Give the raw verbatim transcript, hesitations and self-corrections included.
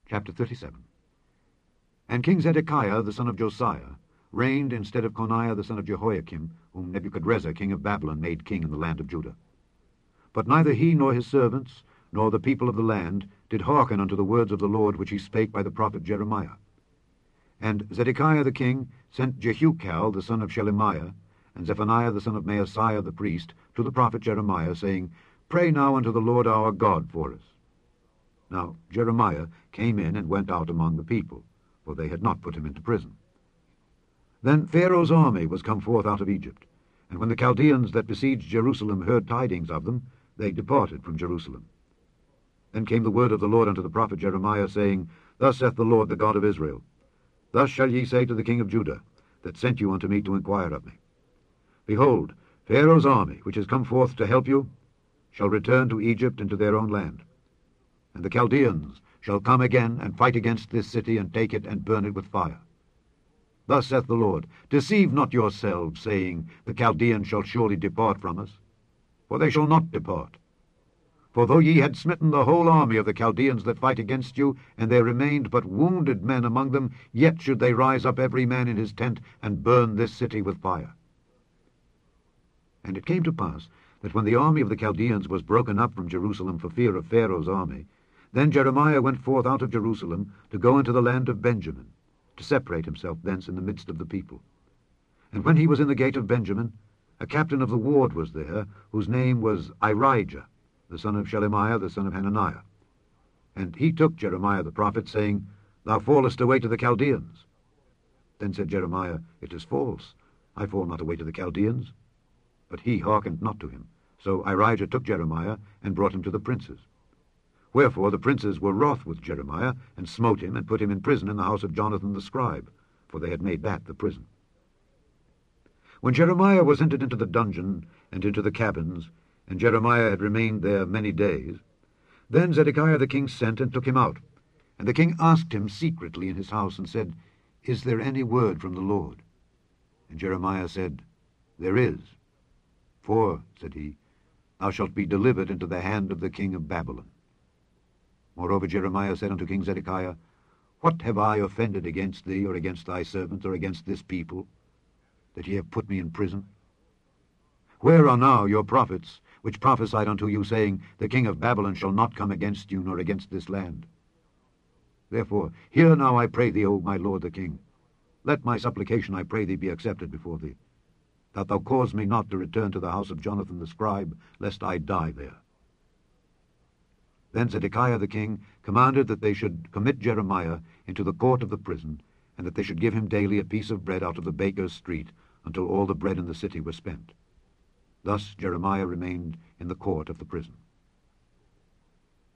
Chapter thirty-seven. And King Zedekiah the son of Josiah reigned instead of Coniah the son of Jehoiakim, whom Nebuchadrezzar king of Babylon made king in the land of Judah. But neither he nor his servants, nor the people of the land, did hearken unto the words of the Lord which he spake by the prophet Jeremiah. And Zedekiah the king sent Jehukal the son of Shelemiah, and Zephaniah the son of Maaseiah the priest, to the prophet Jeremiah, saying, Pray now unto the Lord our God for us. Now Jeremiah came in and went out among the people, for they had not put him into prison. Then Pharaoh's army was come forth out of Egypt, and when the Chaldeans that besieged Jerusalem heard tidings of them, they departed from Jerusalem. Then came the word of the Lord unto the prophet Jeremiah, saying, Thus saith the Lord, the God of Israel, Thus shall ye say to the king of Judah, that sent you unto me to inquire of me, Behold, Pharaoh's army, which is come forth to help you, shall return to Egypt and to their own land. And the Chaldeans shall come again and fight against this city, and take it, and burn it with fire. Thus saith the Lord, Deceive not yourselves, saying, The Chaldeans shall surely depart from us. For they shall not depart. For though ye had smitten the whole army of the Chaldeans that fight against you, and there remained but wounded men among them, yet should they rise up every man in his tent, and burn this city with fire. And it came to pass, that when the army of the Chaldeans was broken up from Jerusalem for fear of Pharaoh's army, then Jeremiah went forth out of Jerusalem to go into the land of Benjamin, to separate himself thence in the midst of the people. And when he was in the gate of Benjamin, a captain of the ward was there, whose name was Irijah, the son of Shelemiah, the son of Hananiah. And he took Jeremiah the prophet, saying, Thou fallest away to the Chaldeans. Then said Jeremiah, It is false, I fall not away to the Chaldeans. But he hearkened not to him. So Irijah took Jeremiah, and brought him to the princes. Wherefore the princes were wroth with Jeremiah, and smote him, and put him in prison in the house of Jonathan the scribe, for they had made that the prison. When Jeremiah was entered into the dungeon, and into the cabins, and Jeremiah had remained there many days, then Zedekiah the king sent and took him out. And the king asked him secretly in his house, and said, Is there any word from the Lord? And Jeremiah said, There is. For, said he, thou shalt be delivered into the hand of the king of Babylon. Moreover Jeremiah said unto King Zedekiah, What have I offended against thee, or against thy servants, or against this people, that ye have put me in prison? Where are now your prophets, which prophesied unto you, saying, The king of Babylon shall not come against you, nor against this land? Therefore, hear now, I pray thee, O my lord the king. Let my supplication, I pray thee, be accepted before thee, that thou cause me not to return to the house of Jonathan the scribe, lest I die there. Then Zedekiah the king commanded that they should commit Jeremiah into the court of the prison, and that they should give him daily a piece of bread out of the baker's street, until all the bread in the city was spent. Thus Jeremiah remained in the court of the prison.